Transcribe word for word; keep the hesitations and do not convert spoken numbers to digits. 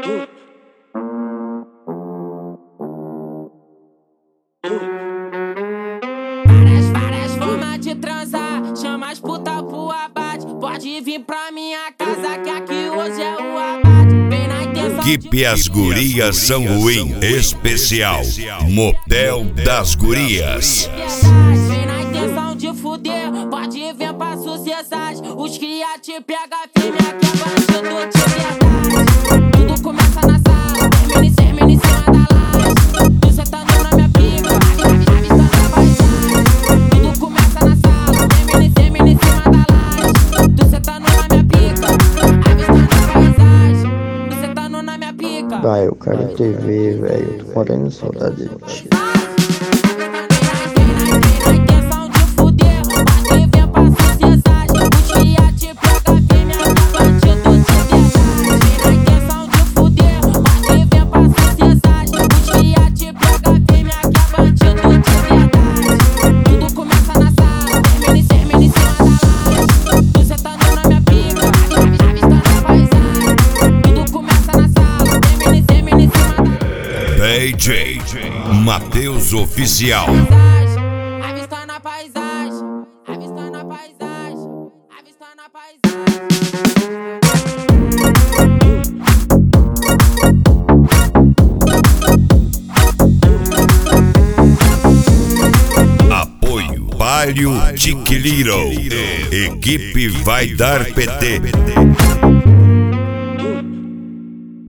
Várias, várias formas de transar, chama as puta pro abate. Pode vir pra minha casa que aqui hoje é o abate. Vem na intenção Equipe As Gurias São Ruim Especial Motel das Gurias. Vem na intenção de fuder, pode vir pra sociedade. Os cria te pega firme, aqui é bandido de verdade. Tudo começa na sala, termina e termina em cima da laje. Tu sentando na minha pica, avistando a paisagem. Tudo começa na sala, termina e termina em cima da laje. Tu sentando na minha pica, avistando a paisagem. Tu sentando na minha pica. Vai, eu quero te ver, velho. Tô morrendo saudade de ti. D J Matheus Oficial. Avistando a paisagem, avistando a paisagem, avistando a paisagem. Apoio Palio Tiquiliro. Equipe Vai Dar P T.